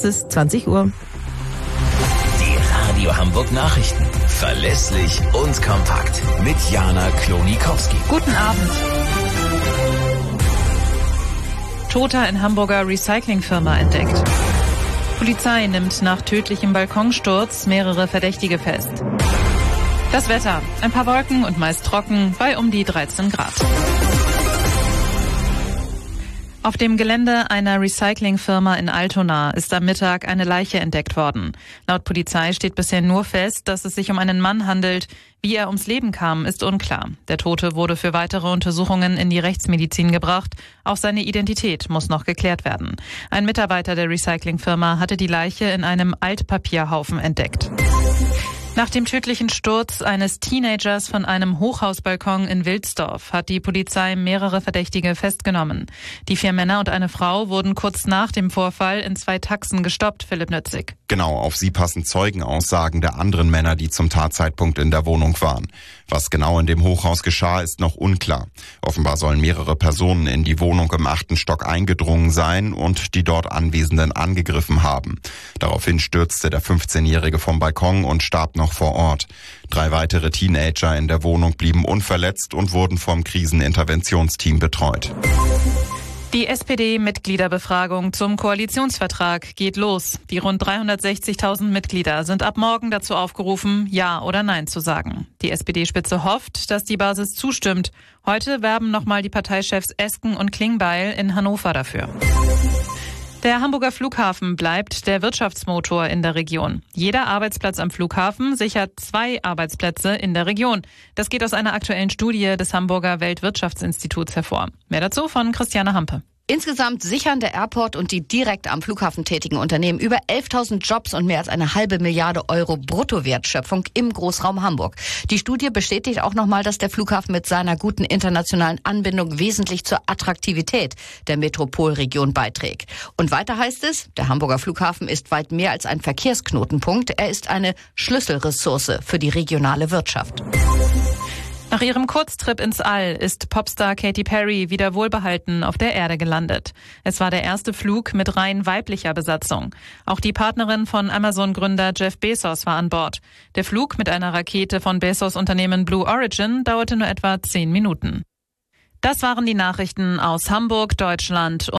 Es ist 20 Uhr. Die Radio Hamburg Nachrichten. Verlässlich und kompakt. Mit Jana Klonikowski. Guten Abend. Toter in Hamburger Recyclingfirma entdeckt. Polizei nimmt nach tödlichem Balkonsturz mehrere Verdächtige fest. Das Wetter. Ein paar Wolken und meist trocken bei um die 13 Grad. Auf dem Gelände einer Recyclingfirma in Altona ist am Mittag eine Leiche entdeckt worden. Laut Polizei steht bisher nur fest, dass es sich um einen Mann handelt. Wie er ums Leben kam, ist unklar. Der Tote wurde für weitere Untersuchungen in die Rechtsmedizin gebracht. Auch seine Identität muss noch geklärt werden. Ein Mitarbeiter der Recyclingfirma hatte die Leiche in einem Altpapierhaufen entdeckt. Nach dem tödlichen Sturz eines Teenagers von einem Hochhausbalkon in Wilsdorf hat die Polizei mehrere Verdächtige festgenommen. Die 4 Männer und eine Frau wurden kurz nach dem Vorfall in 2 Taxen gestoppt, Philipp Nützig. Genau, auf sie passen Zeugenaussagen der anderen Männer, die zum Tatzeitpunkt in der Wohnung waren. Was genau in dem Hochhaus geschah, ist noch unklar. Offenbar sollen mehrere Personen in die Wohnung im 8. Stock eingedrungen sein und die dort Anwesenden angegriffen haben. Daraufhin stürzte der 15-Jährige vom Balkon und starb noch vor Ort. 3 weitere Teenager in der Wohnung blieben unverletzt und wurden vom Kriseninterventionsteam betreut. Die SPD-Mitgliederbefragung zum Koalitionsvertrag geht los. Die rund 360.000 Mitglieder sind ab morgen dazu aufgerufen, Ja oder Nein zu sagen. Die SPD-Spitze hofft, dass die Basis zustimmt. Heute werben nochmal die Parteichefs Esken und Klingbeil in Hannover dafür. Der Hamburger Flughafen bleibt der Wirtschaftsmotor in der Region. Jeder Arbeitsplatz am Flughafen sichert 2 Arbeitsplätze in der Region. Das geht aus einer aktuellen Studie des Hamburger Weltwirtschaftsinstituts hervor. Mehr dazu von Christiane Hampe. Insgesamt sichern der Airport und die direkt am Flughafen tätigen Unternehmen über 11.000 Jobs und mehr als eine halbe Milliarde Euro Bruttowertschöpfung im Großraum Hamburg. Die Studie bestätigt auch nochmal, dass der Flughafen mit seiner guten internationalen Anbindung wesentlich zur Attraktivität der Metropolregion beiträgt. Und weiter heißt es, der Hamburger Flughafen ist weit mehr als ein Verkehrsknotenpunkt. Er ist eine Schlüsselressource für die regionale Wirtschaft. Nach ihrem Kurztrip ins All ist Popstar Katy Perry wieder wohlbehalten auf der Erde gelandet. Es war der erste Flug mit rein weiblicher Besatzung. Auch die Partnerin von Amazon-Gründer Jeff Bezos war an Bord. Der Flug mit einer Rakete von Bezos Unternehmen Blue Origin dauerte nur etwa 10 Minuten. Das waren die Nachrichten aus Hamburg, Deutschland.